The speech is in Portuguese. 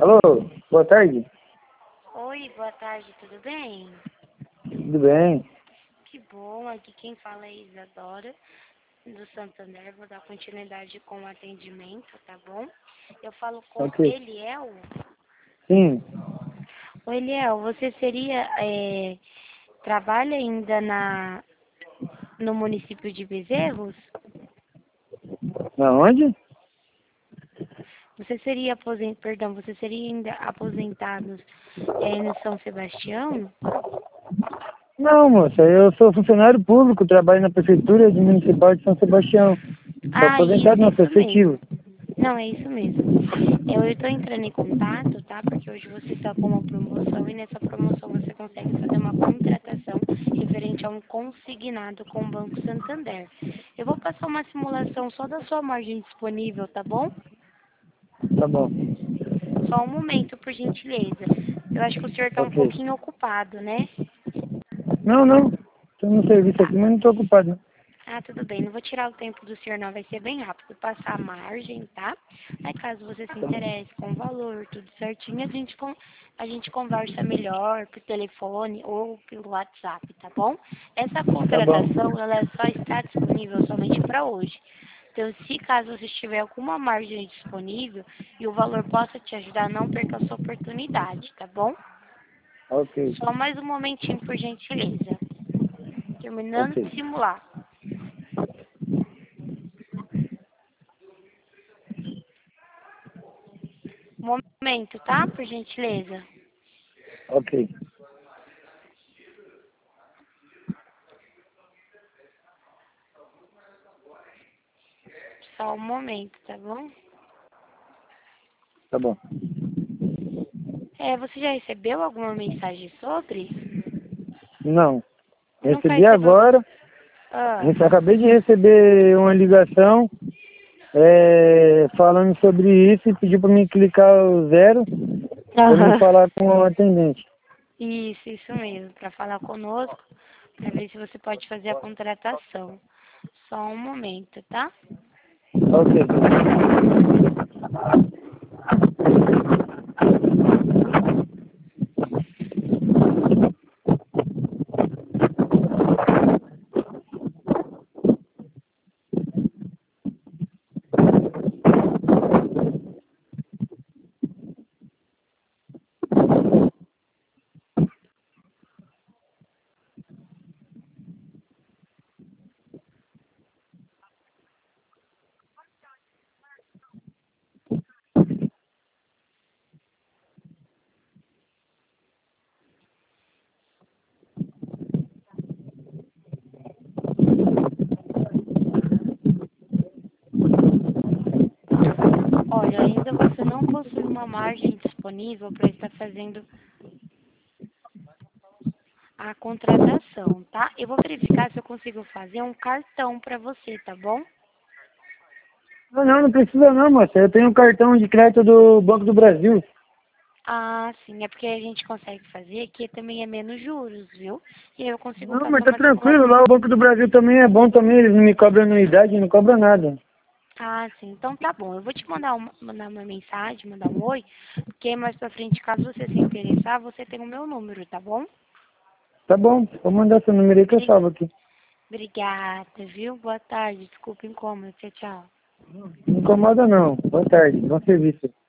Alô, boa tarde. Oi, boa tarde, tudo bem? Tudo bem? Que bom, aqui quem fala é Isadora, do Santander. Vou dar continuidade com o atendimento, tá bom? Eu falo com Ok. Eliel. Sim. Ô, Eliel, você trabalha ainda no município de Bezerros? Na onde? Você seria ainda aposentado no São Sebastião? Não, moça, eu sou funcionário público, trabalho na Prefeitura Municipal de São Sebastião. Sou Ah, aposentado, não, sou isso mesmo. efetivo. Não, é isso mesmo. Eu estou entrando em contato, tá? Porque hoje você está com uma promoção e nessa promoção você consegue fazer uma contratação referente a um consignado com o Banco Santander. Eu vou passar uma simulação só da sua margem disponível, tá bom? Tá bom. Só um momento, por gentileza. Eu acho que o senhor está um Ok. pouquinho ocupado, né? Não. Estou no serviço Tá. aqui, mas não estou ocupado, não. Ah, tudo bem. Não vou tirar o tempo do senhor, não. Vai ser bem rápido. Passar a margem, tá? Aí, caso você se interesse com o valor, tudo certinho, a gente conversa melhor por telefone ou pelo WhatsApp, tá bom? Essa Tá bom. contratação, ela só está disponível somente para hoje. Então, se caso você tiver alguma margem disponível e o valor possa te ajudar, não perca a sua oportunidade, tá bom? Ok. Só mais um momentinho, por gentileza. Terminando Ok. de simular. Momento, tá? Por gentileza. Ok. Só um momento, tá bom? Tá bom. Você já recebeu alguma mensagem sobre? Não. Nunca Recebi recebeu? agora. Ah, Acabei de receber uma ligação falando sobre isso e pediu para mim clicar o 0 para me aham. falar com o atendente. Isso mesmo, para falar conosco, para ver se você pode fazer a contratação. Só um momento, tá? Ok. Olha, ainda você não possui uma margem disponível para estar fazendo a contratação, tá? Eu vou verificar se eu consigo fazer um cartão para você, tá bom? Não precisa não, moça. Eu tenho um cartão de crédito do Banco do Brasil. Ah, sim, é porque a gente consegue fazer que também é menos juros, viu? E aí eu consigo Não, mas passar tá uma tranquilo. simulação. Lá o Banco do Brasil também é bom também. Eles não me cobram anuidade, não cobram nada. Ah, sim, então tá bom. Eu vou te mandar uma mensagem, mandar um oi, porque mais pra frente, caso você se interessar, você tem o meu número, tá bom? Tá bom, vou mandar seu número aí que eu Bri- salvo aqui. Obrigada, viu? Boa tarde, desculpa o incômodo, tchau, tchau. Não incomoda não. Boa tarde, bom serviço.